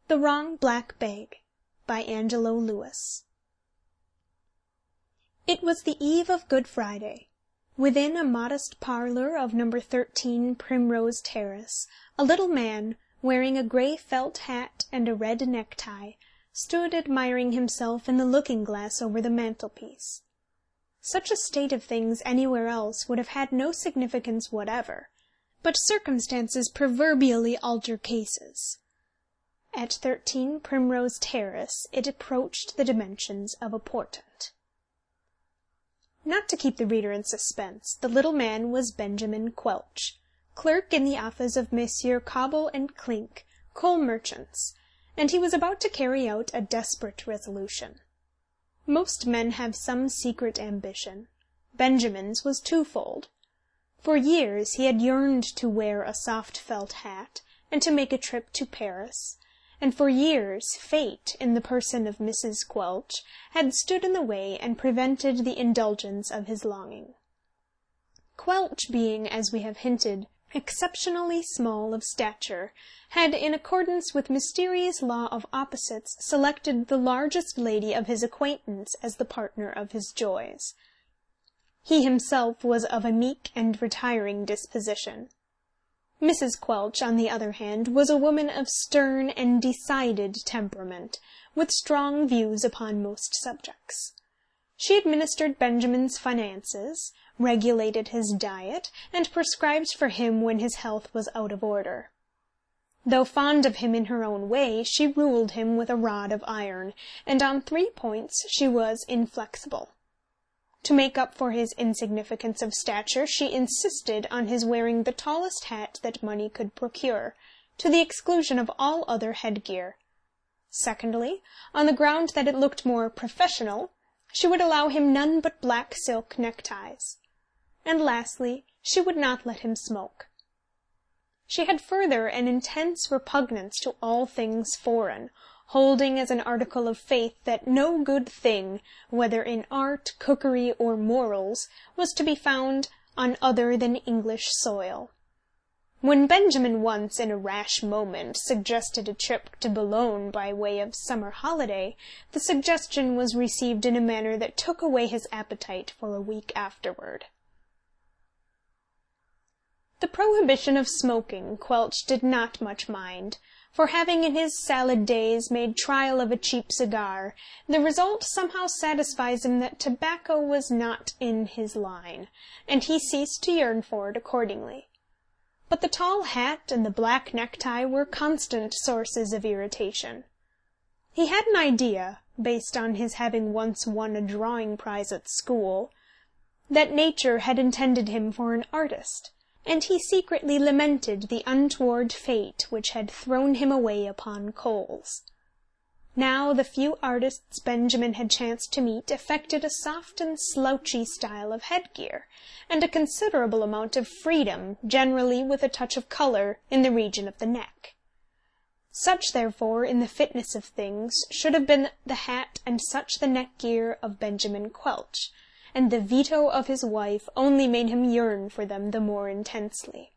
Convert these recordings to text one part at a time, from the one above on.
The Wrong Black Bag, by Angelo Lewis. It was the eve of Good Friday. Within a modest parlour of No. 13 Primrose Terrace, a little man, wearing a grey felt hat and a red necktie, stood admiring himself in the looking-glass over the mantelpiece. Such a state of things anywhere else would have had no significance whatever, but circumstances proverbially alter cases. At 13 Primrose Terrace it approached the dimensions of a portent. Not to keep the reader in suspense, the little man was Benjamin Quelch, clerk in the office of Messrs. Cobble and Clink, coal merchants, and he was about to carry out a desperate resolution. Most men have some secret ambition. Benjamin's was twofold. For years he had yearned to wear a soft felt hat, and to make a trip to Paris, and for years fate, in the person of Mrs. Quelch, had stood in the way and prevented the indulgence of his longing. Quelch being, as we have hinted, exceptionally small of stature, had, in accordance with mysterious law of opposites, selected the largest lady of his acquaintance as the partner of his joys. He himself was of a meek and retiring disposition. Mrs. Quelch, on the other hand, was a woman of stern and decided temperament, with strong views upon most subjects. She administered Benjamin's finances, regulated his diet, and prescribed for him when his health was out of order. Though fond of him in her own way, she ruled him with a rod of iron, and on 3 points she was inflexible. To make up for his insignificance of stature, she insisted on his wearing the tallest hat that money could procure, to the exclusion of all other headgear. Secondly, on the ground that it looked more professional, she would allow him none but black silk neckties. And lastly, she would not let him smoke. She had further an intense repugnance to all things foreign, holding as an article of faith that no good thing, whether in art, cookery, or morals, was to be found on other than English soil. When Benjamin once, in a rash moment, suggested a trip to Boulogne by way of summer holiday, the suggestion was received in a manner that took away his appetite for a week afterward. The prohibition of smoking Quelch did not much mind, for having in his salad days made trial of a cheap cigar, the result somehow satisfies him that tobacco was not in his line, and he ceased to yearn for it accordingly. But the tall hat and the black necktie were constant sources of irritation. He had an idea, based on his having once won a drawing prize at school, that nature had intended him for an artist, and he secretly lamented the untoward fate which had thrown him away upon coals. Now the few artists Benjamin had chanced to meet affected a soft and slouchy style of headgear, and a considerable amount of freedom, generally with a touch of colour, in the region of the neck. Such, therefore, in the fitness of things, should have been the hat and such the neck-gear of Benjamin Quelch, and the veto of his wife only made him yearn for them the more intensely.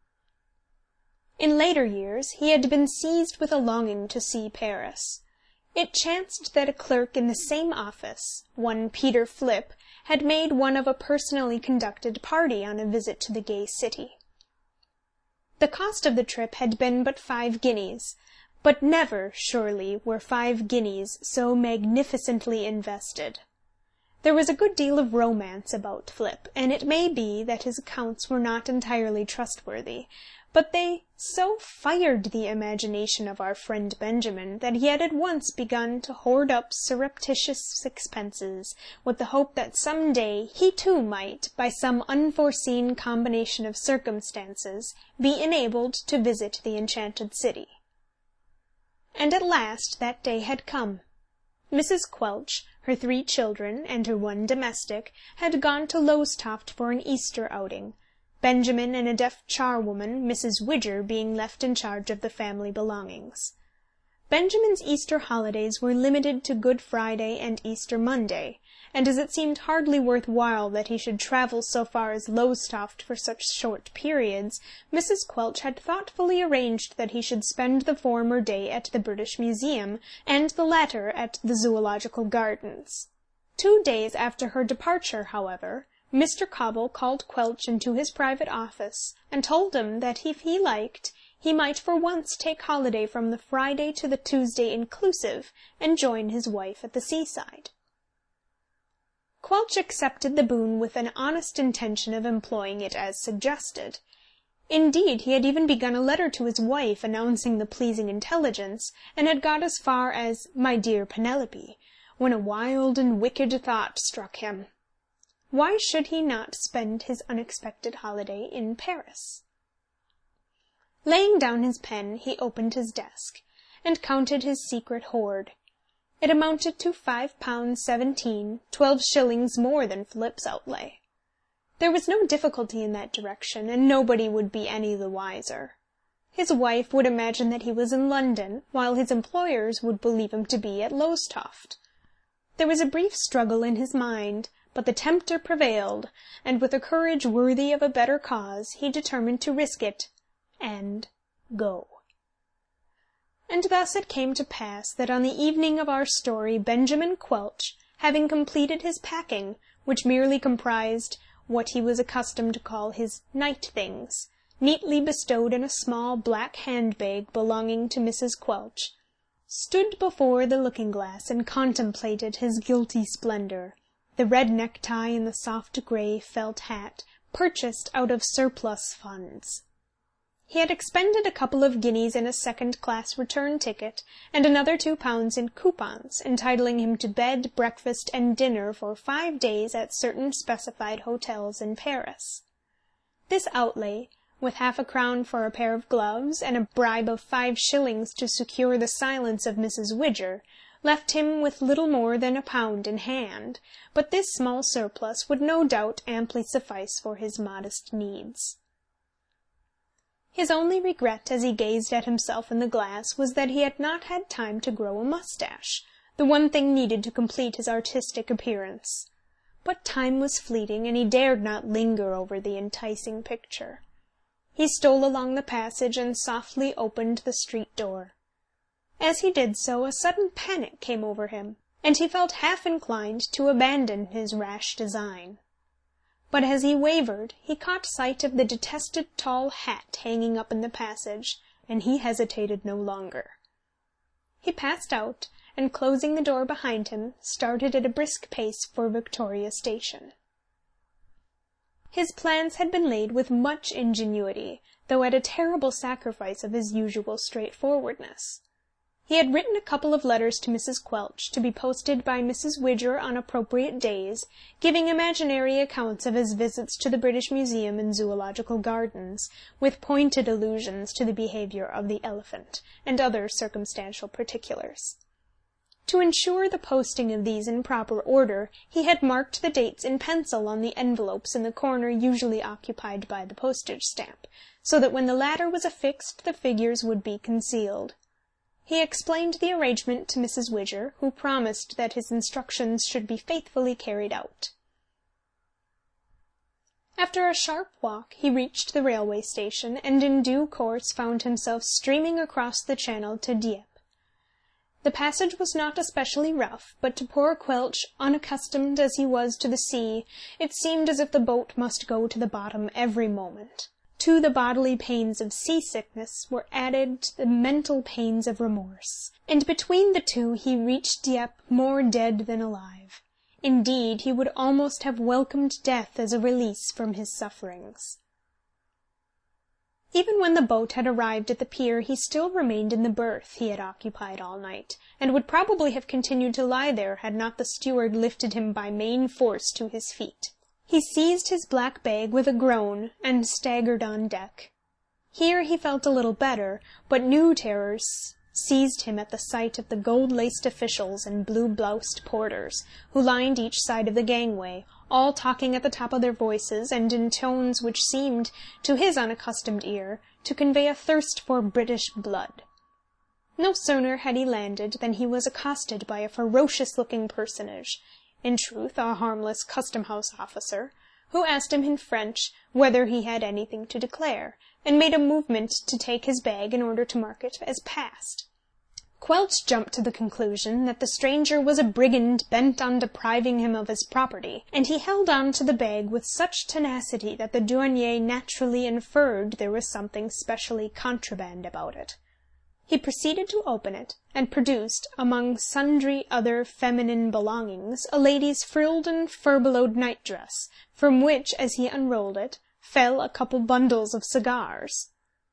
In later years he had been seized with a longing to see Paris. It chanced that a clerk in the same office, one Peter Flipp, had made one of a personally conducted party on a visit to the gay city. The cost of the trip had been but 5 guineas, but never, surely, were 5 guineas so magnificently invested. There was a good deal of romance about Flipp, and it may be that his accounts were not entirely trustworthy, but they so fired the imagination of our friend Benjamin that he had at once begun to hoard up surreptitious sixpences, with the hope that some day he too might, by some unforeseen combination of circumstances, be enabled to visit the enchanted city. And at last that day had come. Mrs. Quelch, her 3 children, and her 1 domestic, had gone to Lowestoft for an Easter outing, Benjamin and a deaf charwoman, Mrs. Widger, being left in charge of the family belongings. Benjamin's Easter holidays were limited to Good Friday and Easter Monday, and as it seemed hardly worth while that he should travel so far as Lowestoft for such short periods, Mrs. Quelch had thoughtfully arranged that he should spend the former day at the British Museum, and the latter at the Zoological Gardens. 2 days after her departure, however, Mr. Cobble called Quelch into his private office, and told him that if he liked, he might for once take holiday from the Friday to the Tuesday inclusive, and join his wife at the seaside. Quelch accepted the boon with an honest intention of employing it as suggested. Indeed, he had even begun a letter to his wife announcing the pleasing intelligence, and had got as far as "My dear Penelope," when a wild and wicked thought struck him. Why should he not spend his unexpected holiday in Paris? Laying down his pen, he opened his desk, and counted his secret hoard. It amounted to £5 12 shillings more than Philip's outlay. There was no difficulty in that direction, and nobody would be any the wiser. His wife would imagine that he was in London, while his employers would believe him to be at Lowestoft. There was a brief struggle in his mind, but the tempter prevailed, and with a courage worthy of a better cause, he determined to risk it, and go. And thus it came to pass that on the evening of our story Benjamin Quelch, having completed his packing, which merely comprised what he was accustomed to call his night things, neatly bestowed in a small black hand-bag belonging to Mrs. Quelch, stood before the looking-glass and contemplated his guilty splendour, the red necktie and the soft grey felt hat, purchased out of surplus funds. He had expended a couple of guineas in a second-class return ticket, and another £2 in coupons, entitling him to bed, breakfast, and dinner for 5 days at certain specified hotels in Paris. This outlay, with half a crown for a pair of gloves, and a bribe of 5 shillings to secure the silence of Mrs. Widger, left him with little more than £1 in hand, but this small surplus would no doubt amply suffice for his modest needs. His only regret as he gazed at himself in the glass was that he had not had time to grow a moustache, the one thing needed to complete his artistic appearance. But time was fleeting, and he dared not linger over the enticing picture. He stole along the passage and softly opened the street door. As he did so, a sudden panic came over him, and he felt half inclined to abandon his rash design. But as he wavered, he caught sight of the detested tall hat hanging up in the passage, and he hesitated no longer. He passed out, and closing the door behind him, started at a brisk pace for Victoria Station. His plans had been laid with much ingenuity, though at a terrible sacrifice of his usual straightforwardness. He had written a couple of letters to Mrs. Quelch, to be posted by Mrs. Widger on appropriate days, giving imaginary accounts of his visits to the British Museum and Zoological Gardens, with pointed allusions to the behaviour of the elephant, and other circumstantial particulars. To ensure the posting of these in proper order, he had marked the dates in pencil on the envelopes in the corner usually occupied by the postage stamp, so that when the latter was affixed the figures would be concealed. He explained the arrangement to Mrs. Widger, who promised that his instructions should be faithfully carried out. After a sharp walk, he reached the railway station, and in due course found himself streaming across the Channel to Dieppe. The passage was not especially rough, but to poor Quelch, unaccustomed as he was to the sea, it seemed as if the boat must go to the bottom every moment. To the bodily pains of sea-sickness were added the mental pains of remorse, and between the two he reached Dieppe more dead than alive. Indeed, he would almost have welcomed death as a release from his sufferings. Even when the boat had arrived at the pier, he still remained in the berth he had occupied all night, and would probably have continued to lie there had not the steward lifted him by main force to his feet. He seized his black bag with a groan, and staggered on deck. Here he felt a little better, but new terrors seized him at the sight of the gold-laced officials and blue-bloused porters, who lined each side of the gangway, all talking at the top of their voices, and in tones which seemed, to his unaccustomed ear, to convey a thirst for British blood. No sooner had he landed than he was accosted by a ferocious-looking personage, in truth a harmless custom-house officer, who asked him in French whether he had anything to declare, and made a movement to take his bag in order to mark it as passed. Quelch jumped to the conclusion that the stranger was a brigand bent on depriving him of his property, and he held on to the bag with such tenacity that the douanier naturally inferred there was something specially contraband about it. He proceeded to open it, and produced, among sundry other feminine belongings, a lady's frilled and furbelowed night-dress, from which, as he unrolled it, fell a couple bundles of cigars.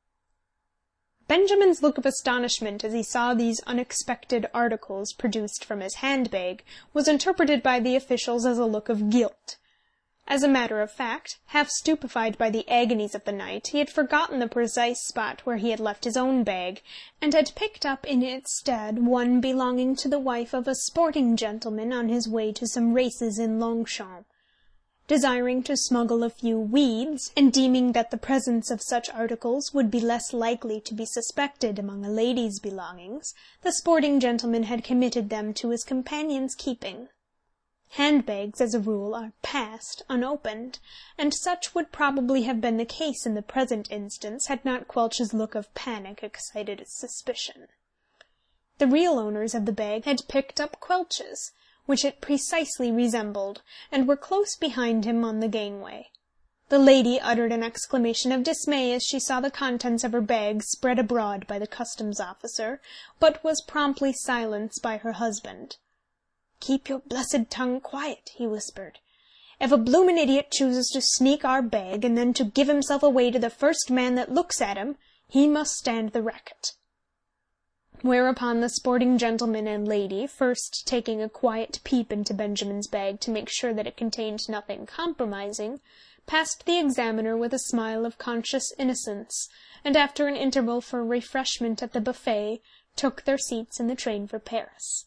Benjamin's look of astonishment as he saw these unexpected articles produced from his handbag was interpreted by the officials as a look of guilt. As a matter of fact, half stupefied by the agonies of the night, he had forgotten the precise spot where he had left his own bag, and had picked up in its stead one belonging to the wife of a sporting gentleman on his way to some races in Longchamp. Desiring to smuggle a few weeds, and deeming that the presence of such articles would be less likely to be suspected among a lady's belongings, the sporting gentleman had committed them to his companion's keeping. Handbags, as a rule, are passed unopened, and such would probably have been the case in the present instance had not Quelch's look of panic excited suspicion. The real owners of the bag had picked up Quelch's, which it precisely resembled, and were close behind him on the gangway. The lady uttered an exclamation of dismay as she saw the contents of her bag spread abroad by the customs officer, but was promptly silenced by her husband. "Keep your blessed tongue quiet," he whispered. "If a bloomin' idiot chooses to sneak our bag, and then to give himself away to the first man that looks at him, he must stand the racket." Whereupon the sporting gentleman and lady, first taking a quiet peep into Benjamin's bag to make sure that it contained nothing compromising, passed the examiner with a smile of conscious innocence, and after an interval for refreshment at the buffet, took their seats in the train for Paris.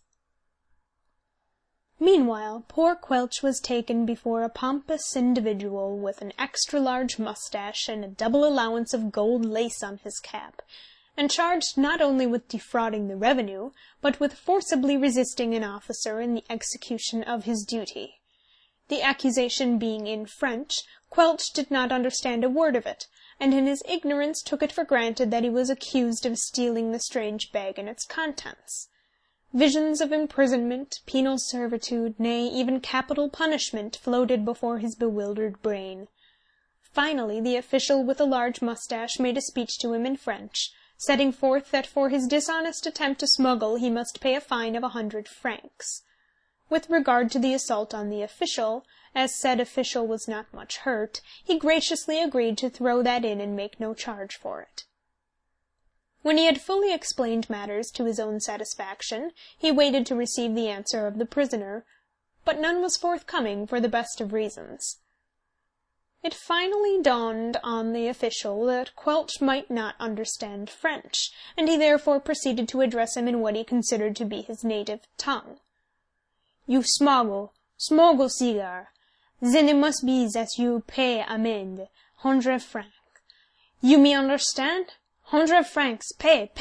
Meanwhile, poor Quelch was taken before a pompous individual with an extra-large moustache and a double allowance of gold lace on his cap, and charged not only with defrauding the revenue, but with forcibly resisting an officer in the execution of his duty. The accusation being in French, Quelch did not understand a word of it, and in his ignorance took it for granted that he was accused of stealing the strange bag and its contents. Visions of imprisonment, penal servitude, nay, even capital punishment floated before his bewildered brain. Finally, the official with a large moustache made a speech to him in French, setting forth that for his dishonest attempt to smuggle he must pay a fine of 100 francs. With regard to the assault on the official, as said official was not much hurt, he graciously agreed to throw that in and make no charge for it. When he had fully explained matters to his own satisfaction, he waited to receive the answer of the prisoner, but none was forthcoming for the best of reasons. It finally dawned on the official that Quelch might not understand French, and he therefore proceeded to address him in what he considered to be his native tongue. "You smuggle cigar. Then it must be that you pay amende, 100 francs. You me understand? 100 francs, pay!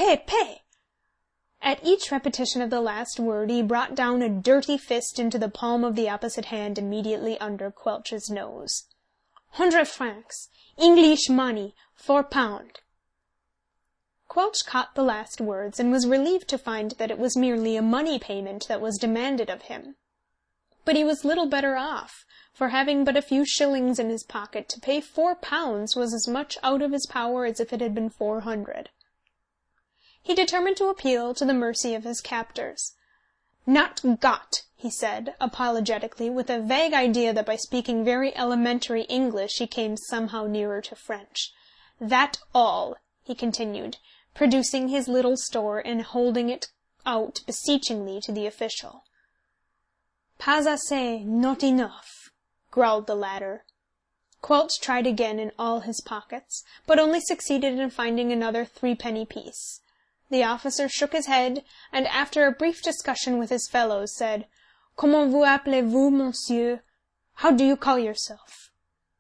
At each repetition of the last word he brought down a dirty fist into the palm of the opposite hand immediately under Quelch's nose. 100 francs, English money, 4 pound. Quelch caught the last words, and was relieved to find that it was merely a money payment that was demanded of him. But he was little better off, for having but a few shillings in his pocket, to pay 4 pounds was as much out of his power as if it had been 400. He determined to appeal to the mercy of his captors. "Not got," he said, apologetically, with a vague idea that by speaking very elementary English he came somehow nearer to French. "That all," he continued, producing his little store and holding it out beseechingly to the official. "Pas assez, not enough," growled the latter. Quelch tried again in all his pockets, but only succeeded in finding another 3-penny piece. The officer shook his head, and after a brief discussion with his fellows, said, "Comment vous appelez-vous, monsieur? How do you call yourself?"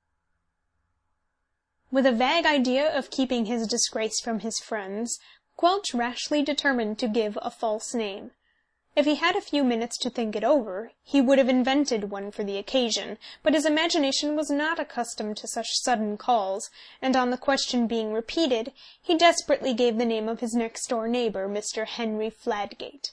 With a vague idea of keeping his disgrace from his friends, Quelch rashly determined to give a false name. If he had a few minutes to think it over, he would have invented one for the occasion, but his imagination was not accustomed to such sudden calls, and on the question being repeated, he desperately gave the name of his next-door neighbour, Mr. Henry Fladgate.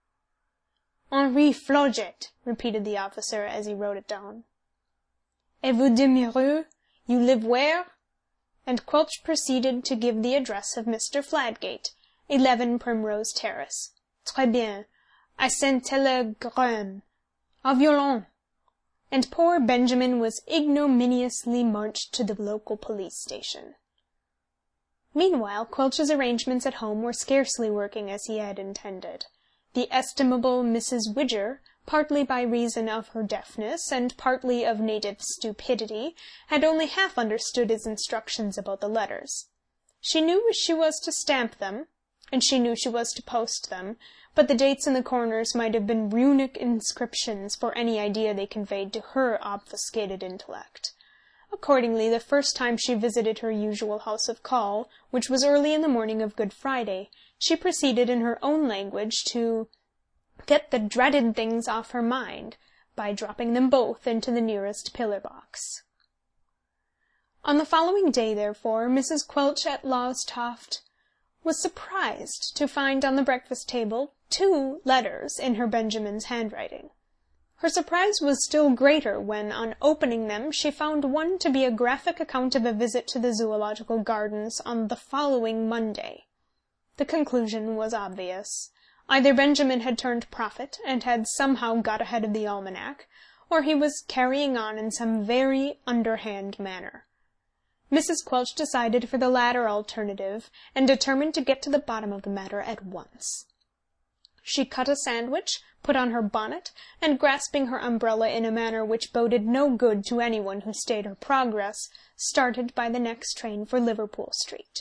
"Henri Flodgett," repeated the officer as he wrote it down. "Et vous demeurez? You live where?" And Quelch proceeded to give the address of Mr. Fladgate, 11 Primrose Terrace. "Très bien. I send telegram. Au violon." And poor Benjamin was ignominiously marched to the local police station. Meanwhile, Quelch's arrangements at home were scarcely working as he had intended. The estimable Mrs. Widger, partly by reason of her deafness, and partly of native stupidity, had only half understood his instructions about the letters. She knew she was to stamp them, and she knew she was to post them, but the dates in the corners might have been runic inscriptions for any idea they conveyed to her obfuscated intellect. Accordingly, the first time she visited her usual house of call, which was early in the morning of Good Friday, she proceeded in her own language to get the dreaded things off her mind, by dropping them both into the nearest pillar-box. On the following day, therefore, Mrs. Quelch at Lowestoft was surprised to find on the breakfast-table 2 letters in her Benjamin's handwriting. Her surprise was still greater when, on opening them, she found one to be a graphic account of a visit to the Zoological Gardens on the following Monday. The conclusion was obvious. Either Benjamin had turned prophet, and had somehow got ahead of the almanac, or he was carrying on in some very underhand manner. Mrs. Quelch decided for the latter alternative, and determined to get to the bottom of the matter at once. She cut a sandwich, put on her bonnet, and grasping her umbrella in a manner which boded no good to anyone who stayed her progress, started by the next train for Liverpool Street.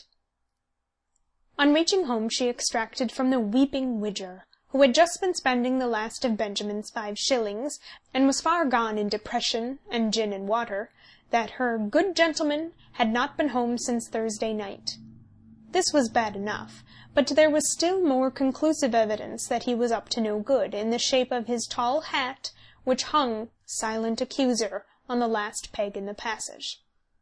On reaching home she extracted from the weeping Widger, who had just been spending the last of Benjamin's 5 shillings, and was far gone in depression and gin and water, that her good gentleman had not been home since Thursday night. This was bad enough, but there was still more conclusive evidence that he was up to no good, in the shape of his tall hat, which hung, silent accuser, on the last peg in the passage.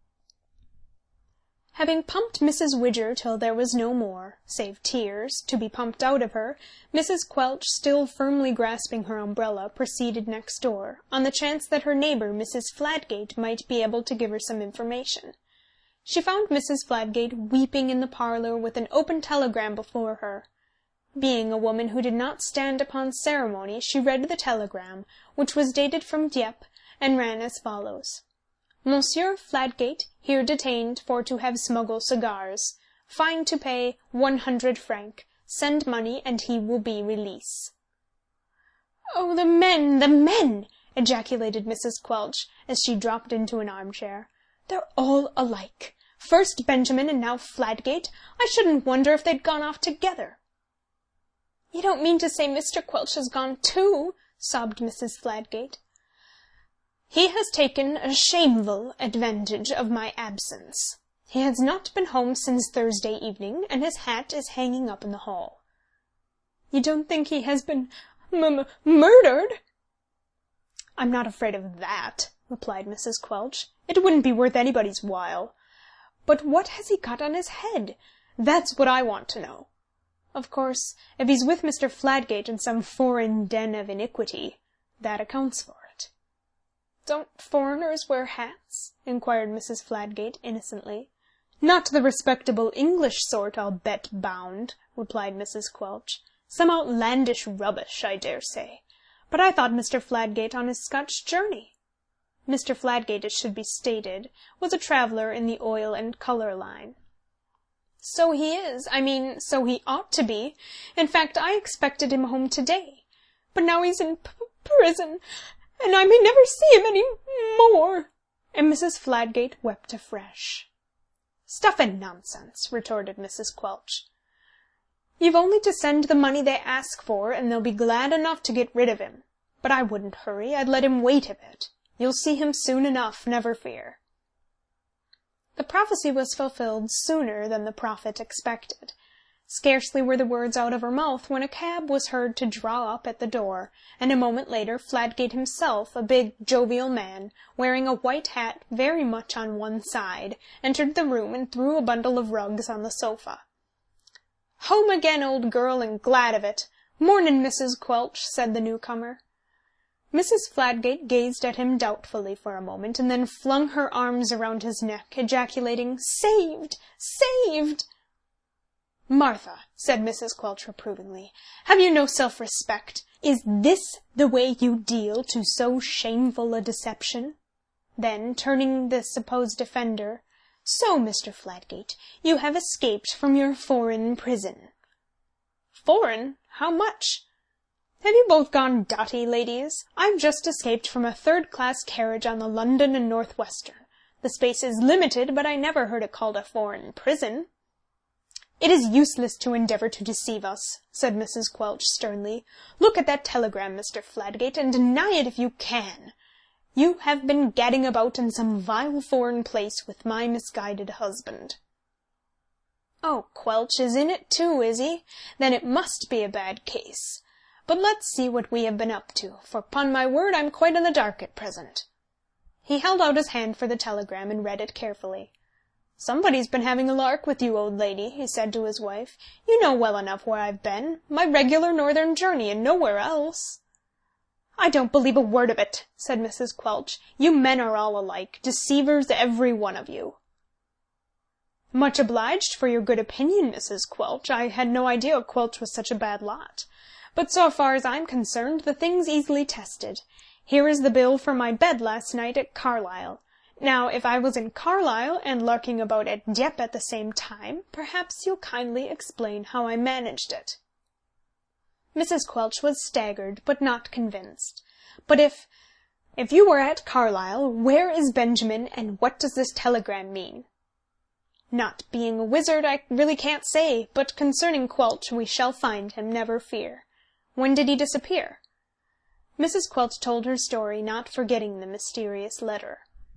Having pumped Mrs. Widger till there was no more, save tears, to be pumped out of her, Mrs. Quelch, still firmly grasping her umbrella, proceeded next door, on the chance that her neighbour, Mrs. Fladgate, might be able to give her some information. She found Mrs. Fladgate weeping in the parlour with an open telegram before her. Being a woman who did not stand upon ceremony, she read the telegram, which was dated from Dieppe, and ran as follows. Monsieur Fladgate, here detained for to have smuggle cigars. Fine to pay 100 francs. Send money, and he will be release. "Oh, the men, the men!" ejaculated Mrs. Quelch, as she dropped into an armchair. "They're all alike. First Benjamin, and now Fladgate. I shouldn't wonder if they'd gone off together." "You don't mean to say Mr. Quelch has gone too?" sobbed Mrs. Fladgate. "He has taken a shameful advantage of my absence. He has not been home since Thursday evening, and his hat is hanging up in the hall." "You don't think he has been murdered?" "I'm not afraid of that," replied Mrs. Quelch. "It wouldn't be worth anybody's while. But what has he got on his head? That's what I want to know. Of course, if he's with Mr. Fladgate in some foreign den of iniquity, that accounts for it." "Don't foreigners wear hats?" inquired Mrs. Fladgate innocently. "Not the respectable English sort, I'll bet bound," replied Mrs. Quelch. "Some outlandish rubbish, I dare say. But I thought Mr. Fladgate on his Scotch journey." Mr. Fladgate, it should be stated, was a traveller in the oil and colour line. "So he is. I mean, so he ought to be. In fact, I expected him home to-day. But now he's in prison, and I may never see him any more." And Mrs. Fladgate wept afresh. "Stuff and nonsense," retorted Mrs. Quelch. "You've only to send the money they ask for, and they'll be glad enough to get rid of him. But I wouldn't hurry. I'd let him wait a bit. You'll see him soon enough, never fear." The prophecy was fulfilled sooner than the prophet expected. Scarcely were the words out of her mouth when a cab was heard to draw up at the door, and a moment later Fladgate himself, a big, jovial man, wearing a white hat very much on one side, entered the room and threw a bundle of rugs on the sofa. "Home again, old girl, and glad of it! Mornin', Mrs. Quelch," said the newcomer. Mrs. Fladgate gazed at him doubtfully for a moment, and then flung her arms around his neck, ejaculating, "Saved! Saved!" "Martha," said Mrs. Quelch reprovingly, "have you no self-respect? Is this the way you deal to so shameful a deception?" Then, turning the supposed offender, "So, Mr. Fladgate, you have escaped from your foreign prison." "Foreign? How much? Have you both gone dotty, ladies? I've just escaped from a third-class carriage on the London and North Western. The space is limited, but I never heard it called a foreign prison." "It is useless to endeavour to deceive us," said Mrs. Quelch sternly. "Look at that telegram, Mr. Fladgate, and deny it if you can. You have been gadding about in some vile foreign place with my misguided husband." "Oh, Quelch is in it too, is he? Then it must be a bad case. But let's see what we have been up to, for, 'pon my word, I'm quite in the dark at present." He held out his hand for the telegram and read it carefully. "Somebody's been having a lark with you, old lady," he said to his wife. "You know well enough where I've been. My regular northern journey, and nowhere else." "I don't believe a word of it," said Mrs. Quelch. "You men are all alike, deceivers every one of you." "Much obliged for your good opinion, Mrs. Quelch. I had no idea Quelch was such a bad lot. But so far as I'm concerned, the thing's easily tested. Here is the bill for my bed last night at Carlisle. Now, if I was in Carlisle and larking about at Dieppe at the same time, perhaps you'll kindly explain how I managed it." Mrs. Quelch was staggered, but not convinced. "But if you were at Carlisle, where is Benjamin, and what does this telegram mean?" "Not being a wizard, I really can't say, but concerning Quelch, we shall find him, never fear. When did he disappear?" Mrs. Quelch told her story, not forgetting the mysterious letter.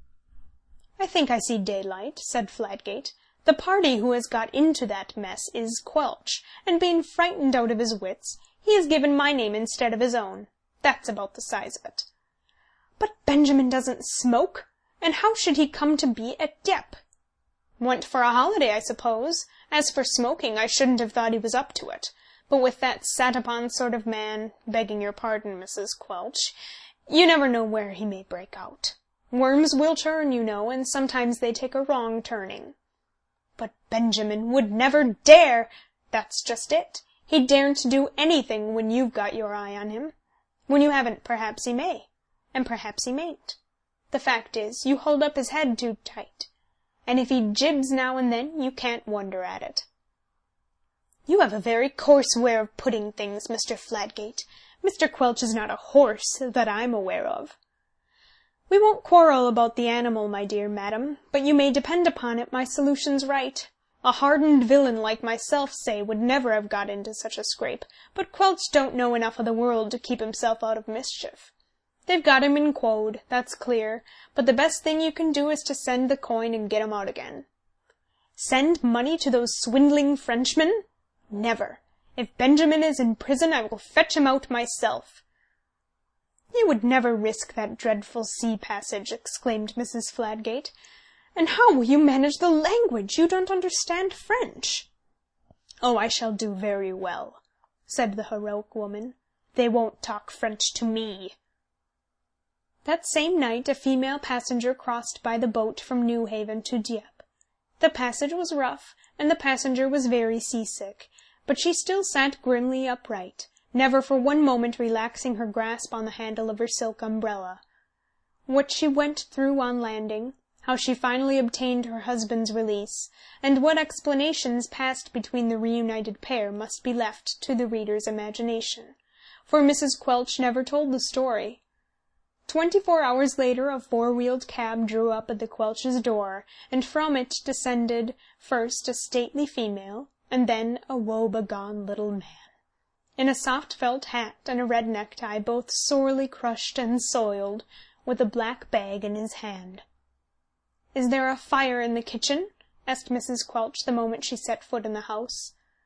"I think I see daylight," said Fladgate. "The party who has got into that mess is Quelch, and being frightened out of his wits, he has given my name instead of his own. That's about the size of it." "But Benjamin doesn't smoke, and how should he come to be at Dieppe?" "Went for a holiday, I suppose. As for smoking, I shouldn't have thought he was up to it. But with that sat-upon sort of man, begging your pardon, Mrs. Quelch, you never know where he may break out. Worms will turn, you know, and sometimes they take a wrong turning." "But Benjamin would never dare—" "That's just it. He daren't do anything when you've got your eye on him. When you haven't, perhaps he may, and perhaps he mayn't. The fact is, you hold up his head too tight, and if he jibs now and then, you can't wonder at it." "You have a very coarse way of putting things, Mr. Fladgate. Mr. Quelch is not a horse, that I'm aware of." "We won't quarrel about the animal, my dear madam, but you may depend upon it my solution's right. A hardened villain like myself, say, would never have got into such a scrape, but Quelch don't know enough of the world to keep himself out of mischief. They've got him in quod, that's clear, but the best thing you can do is to send the coin and get him out again." "Send money to those swindling Frenchmen? Never. If Benjamin is in prison, I will fetch him out myself." "You would never risk that dreadful sea passage," exclaimed Mrs. Fladgate. "And how will you manage the language? You don't understand French." "Oh, I shall do very well," said the heroic woman. "They won't talk French to me." That same night a female passenger crossed by the boat from Newhaven to Dieppe. The passage was rough, and the passenger was very seasick, but she still sat grimly upright, never for one moment relaxing her grasp on the handle of her silk umbrella. What she went through on landing, how she finally obtained her husband's release, and what explanations passed between the reunited pair must be left to the reader's imagination, for Mrs. Quelch never told the story. 24 hours later a four-wheeled cab drew up at the Quelch's door, and from it descended first a stately female, and then a woe-begone little man, in a soft felt hat and a red necktie, both sorely crushed and soiled, with a black bag in his hand. "Is there a fire in the kitchen?" asked Mrs. Quelch the moment she set foot in the house.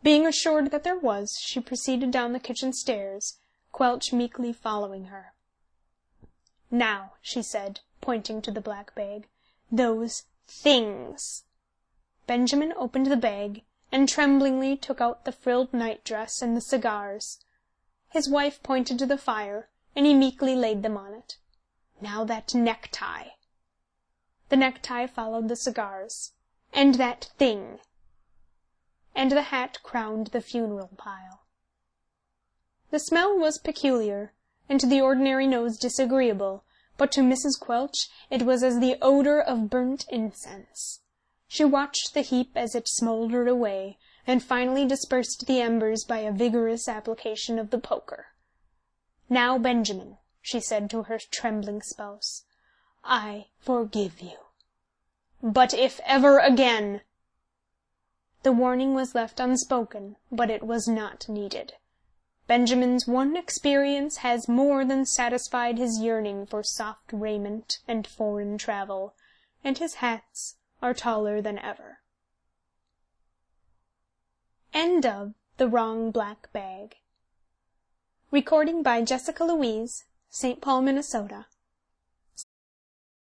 Being assured that there was, she proceeded down the kitchen stairs, Quelch meekly following her. "Now," she said, pointing to the black bag, "those things." Benjamin opened the bag, and tremblingly took out the frilled nightdress and the cigars. His wife pointed to the fire, and he meekly laid them on it. "Now that necktie." The necktie followed the cigars. "And that thing." And the hat crowned the funeral pile. The smell was peculiar, and to the ordinary nose disagreeable, but to Mrs. Quelch it was as the odour of burnt incense. She watched the heap as it smouldered away, and finally dispersed the embers by a vigorous application of the poker. "Now, Benjamin," she said to her trembling spouse, "I forgive you. But if ever again—" The warning was left unspoken, but it was not needed. Benjamin's one experience has more than satisfied his yearning for soft raiment and foreign travel, and his hats are taller than ever. End of The Wrong Black Bag. Recording by Jessica Louise, St. Paul, Minnesota.